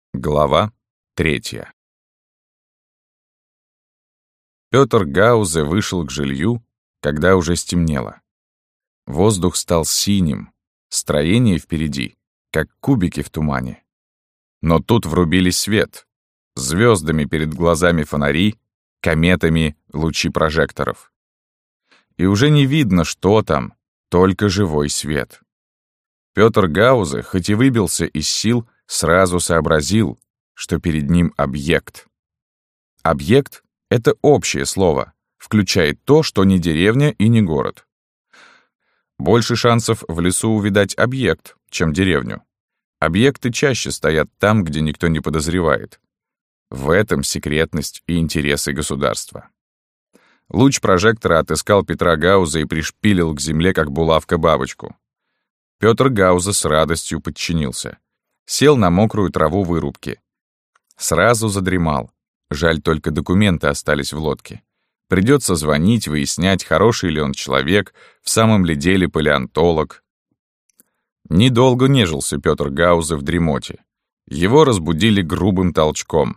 Глава 3. Пётр Гаузе вышел к жилью, когда уже стемнело. Воздух стал синим, строение впереди, как кубики в тумане. Но тут врубили свет, звездами перед глазами фонари, кометами лучи прожекторов. И уже не видно, что там, только живой свет. Пётр Гаузе, хоть и выбился из сил, сразу сообразил, что перед ним объект. Объект — это общее слово, включает то, что не деревня и не город. Больше шансов в лесу увидать объект, чем деревню. Объекты чаще стоят там, где никто не подозревает. В этом секретность и интересы государства. Луч прожектора отыскал Петра Гауза и пришпилил к земле, как булавка, бабочку. Пётр Гаузе с радостью подчинился. Сел на мокрую траву вырубки. Сразу задремал. Жаль, только документы остались в лодке. Придется звонить, выяснять, хороший ли он человек, в самом ли деле палеонтолог. Недолго нежился Пётр Гаузе в дремоте. Его разбудили грубым толчком.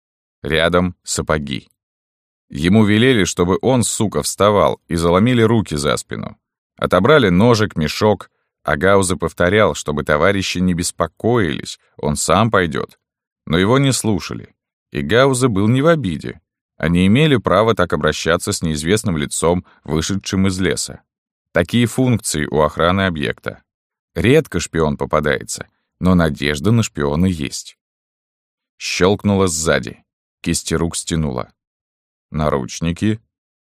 Рядом сапоги. Ему велели, чтобы он, сука, вставал, и заломили руки за спину. Отобрали ножик, мешок, а Гаузе повторял, чтобы товарищи не беспокоились, он сам пойдет. Но его не слушали. И Гаузе был не в обиде. Они имели право так обращаться с неизвестным лицом, вышедшим из леса. Такие функции у охраны объекта. Редко шпион попадается, но надежда на шпиона есть. Щелкнуло сзади. Кисти рук стянуло. Наручники.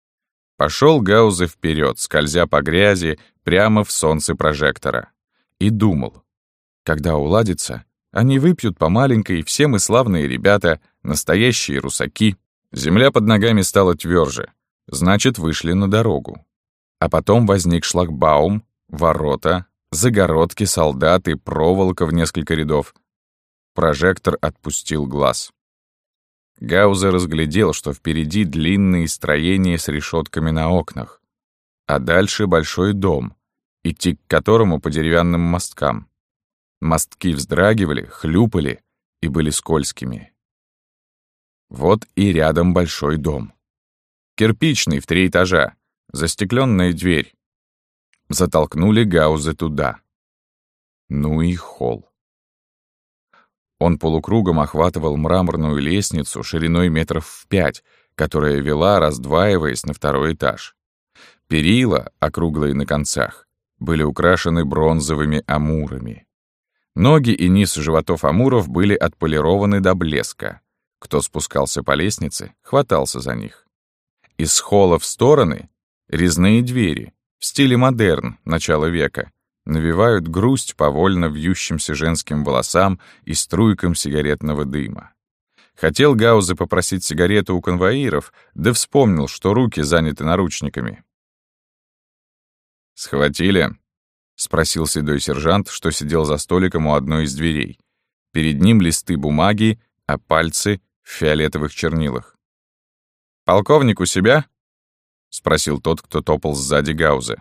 Пошел Гаузе вперед, скользя по грязи, прямо в солнце прожектора. И думал, когда уладится, они выпьют по маленькой, все мы славные ребята, настоящие русаки. Земля под ногами стала тверже, значит, вышли на дорогу. А потом возник шлагбаум, ворота, загородки, солдаты, проволока в несколько рядов. Прожектор отпустил глаз. Гаузе разглядел, что впереди длинные строения с решетками на окнах, а дальше большой дом, идти к которому по деревянным мосткам. Мостки вздрагивали, хлюпали и были скользкими. Вот и рядом большой дом. Кирпичный, в 3 этажа, застекленная дверь. Затолкнули Гаузе туда. Ну и холл. Он полукругом охватывал мраморную лестницу шириной метров в 5, которая вела, раздваиваясь, на 2-й этаж. Перила, округлые на концах, были украшены бронзовыми амурами. Ноги и низ животов амуров были отполированы до блеска. Кто спускался по лестнице, хватался за них. Из холла в стороны — резные двери, в стиле модерн, начала века, навевают грусть по вольно вьющимся женским волосам и струйкам сигаретного дыма. Хотел Гаузе попросить сигарету у конвоиров, да вспомнил, что руки заняты наручниками. «Схватили?» — спросил седой сержант, что сидел за столиком у одной из дверей. Перед ним листы бумаги, а пальцы в фиолетовых чернилах. «Полковник у себя?» — спросил тот, кто топал сзади Гаузе.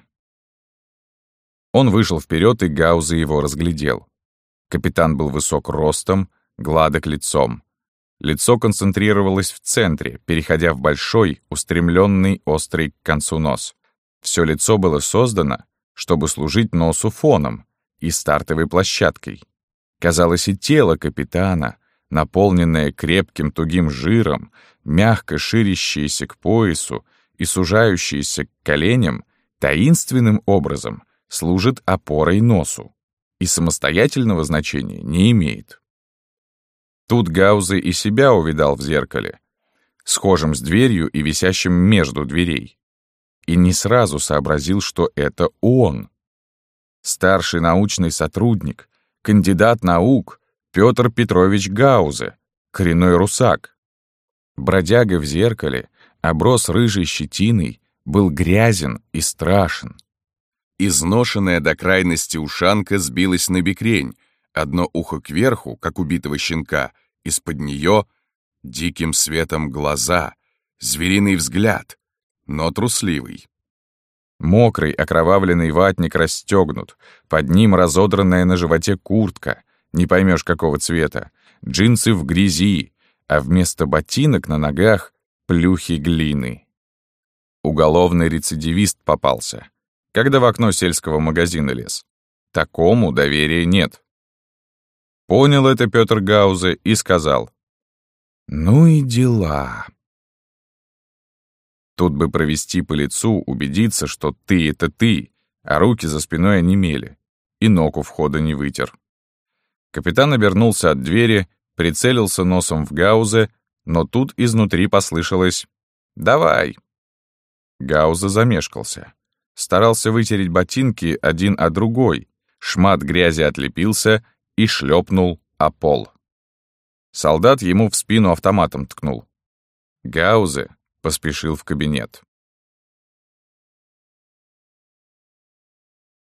Он вышел вперед, и Гаузе его разглядел. Капитан был высок ростом, гладок лицом. Лицо концентрировалось в центре, переходя в большой, устремленный, острый к концу нос. Все лицо было создано, чтобы служить носу фоном и стартовой площадкой. Казалось, и тело капитана, наполненное крепким тугим жиром, мягко ширящееся к поясу и сужающееся к коленям, таинственным образом служит опорой носу и самостоятельного значения не имеет. Тут Гаузе и себя увидал в зеркале, схожим с дверью и висящим между дверей, и не сразу сообразил, что это он. Старший научный сотрудник, кандидат наук Пётр Петрович Гаузе, коренной русак. Бродяга в зеркале, оброс рыжей щетиной, был грязен и страшен. Изношенная до крайности ушанка сбилась на бекрень, одно ухо кверху, как убитого щенка, из-под нее диким светом глаза, звериный взгляд, но трусливый. Мокрый, окровавленный ватник расстегнут, под ним разодранная на животе куртка, не поймешь какого цвета, джинсы в грязи, а вместо ботинок на ногах плюхи глины. Уголовный рецидивист попался, когда в окно сельского магазина лез. Такому доверия нет. Понял это Пётр Гаузе и сказал: «Ну и дела». Тут бы провести по лицу, убедиться, что ты — это ты, а руки за спиной онемели, и ног у входа не вытер. Капитан обернулся от двери, прицелился носом в Гаузе, но тут изнутри послышалось: «Давай». Гаузе замешкался. Старался вытереть ботинки один о другой, шмат грязи отлепился и шлепнул о пол. Солдат ему в спину автоматом ткнул. Гаузе поспешил в кабинет.